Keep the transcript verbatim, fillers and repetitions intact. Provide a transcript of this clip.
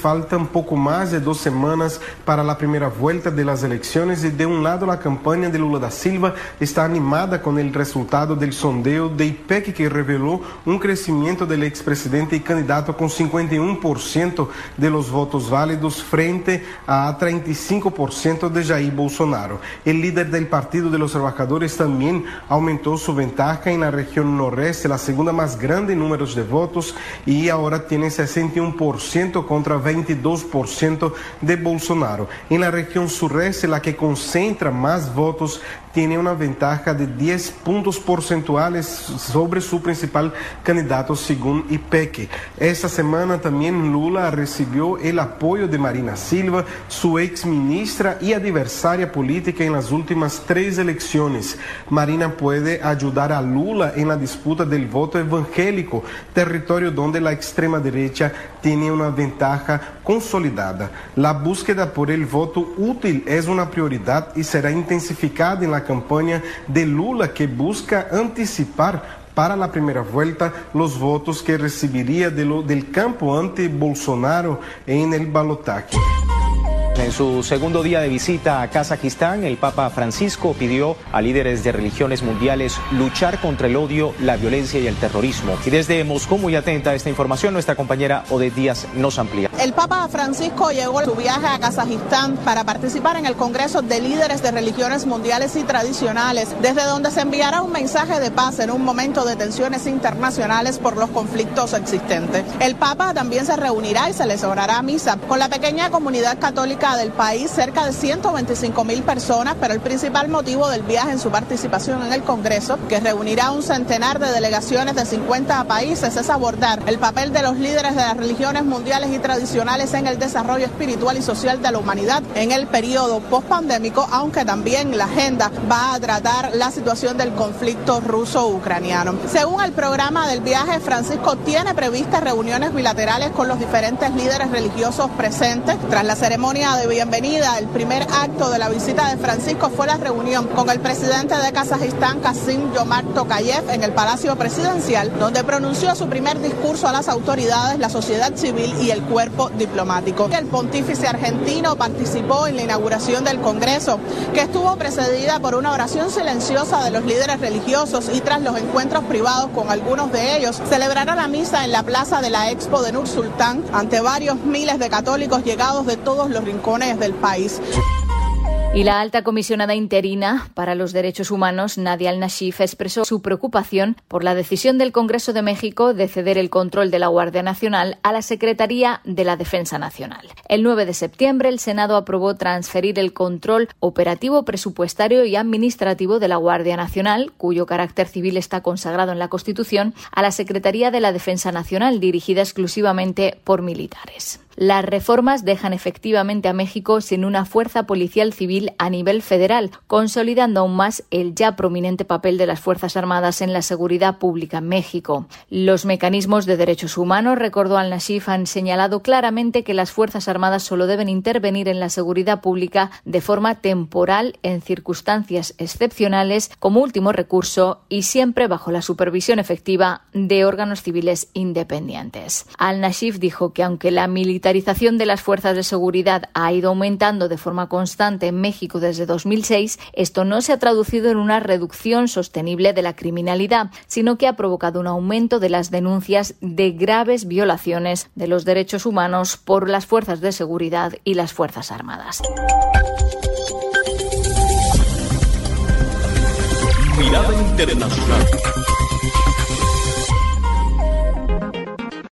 Faltan poco más de dos semanas para la primera vuelta de las elecciones y de un lado la campaña de Lula da Silva está animada con el resultado del sondeo de I P E C que reveló un crecimiento del expresidente y candidato con cincuenta y uno por ciento de los votos válidos frente a treinta y cinco por ciento de Jair Bolsonaro. El líder del Partido de los Trabajadores también aumentó su ventaja en la región noreste, la segunda más grande en números de votos, y ahora tiene sesenta y uno por ciento contra veintidós por ciento de Bolsonaro. En la región sureste, la que concentra más votos, tiene una ventaja de diez puntos porcentuales sobre su principal candidato según I P E C. Esta semana también Lula recibió el apoyo de Marina Silva, su ex ministra y adversaria política en las últimas tres elecciones. Marina puede ayudar a Lula en la disputa del voto evangélico, territorio donde la extrema derecha tiene una ventaja consolidada. La búsqueda por el voto útil es una prioridad y será intensificada en la campaña de Lula, que busca anticipar para la primera vuelta los votos que recibiría de lo, del campo anti-Bolsonaro en el balotaje. En su segundo día de visita a Kazajistán, el Papa Francisco pidió a líderes de religiones mundiales luchar contra el odio, la violencia y el terrorismo. Y desde Moscú, muy atenta a esta información, nuestra compañera Odette Díaz nos amplía. El Papa Francisco llegó en su viaje a Kazajistán para participar en el Congreso de Líderes de Religiones Mundiales y Tradicionales, desde donde se enviará un mensaje de paz en un momento de tensiones internacionales por los conflictos existentes. El Papa también se reunirá y celebrará misa con la pequeña comunidad católica del país, cerca de ciento veinticinco mil personas, pero el principal motivo del viaje en su participación en el Congreso, que reunirá un centenar de delegaciones de cincuenta países, es abordar el papel de los líderes de las religiones mundiales y tradicionales en el desarrollo espiritual y social de la humanidad en el periodo pospandémico, aunque también la agenda va a tratar la situación del conflicto ruso-ucraniano. Según el programa del viaje, Francisco tiene previstas reuniones bilaterales con los diferentes líderes religiosos presentes. Tras la ceremonia de bienvenida, el primer acto de la visita de Francisco fue la reunión con el presidente de Kazajistán, Kassym-Jomart Tokayev, en el Palacio Presidencial, donde pronunció su primer discurso a las autoridades, la sociedad civil y el cuerpo diplomático. El pontífice argentino participó en la inauguración del Congreso, que estuvo precedida por una oración silenciosa de los líderes religiosos, y tras los encuentros privados con algunos de ellos, celebrará la misa en la plaza de la Expo de Nur Sultán ante varios miles de católicos llegados de todos los rincones del país. Y la alta comisionada interina para los derechos humanos, Nadia Al-Nashif, expresó su preocupación por la decisión del Congreso de México de ceder el control de la Guardia Nacional a la Secretaría de la Defensa Nacional. El nueve de septiembre, el Senado aprobó transferir el control operativo, presupuestario y administrativo de la Guardia Nacional, cuyo carácter civil está consagrado en la Constitución, a la Secretaría de la Defensa Nacional, dirigida exclusivamente por militares. Las reformas dejan efectivamente a México sin una fuerza policial civil a nivel federal, consolidando aún más el ya prominente papel de las Fuerzas Armadas en la seguridad pública en México. Los mecanismos de derechos humanos, recordó Al-Nashif, han señalado claramente que las Fuerzas Armadas solo deben intervenir en la seguridad pública de forma temporal, en circunstancias excepcionales, como último recurso, y siempre bajo la supervisión efectiva de órganos civiles independientes. Al-Nashif dijo que aunque la militarización La militarización de las fuerzas de seguridad ha ido aumentando de forma constante en México desde dos mil seis, esto no se ha traducido en una reducción sostenible de la criminalidad, sino que ha provocado un aumento de las denuncias de graves violaciones de los derechos humanos por las fuerzas de seguridad y las Fuerzas Armadas. Mirada internacional.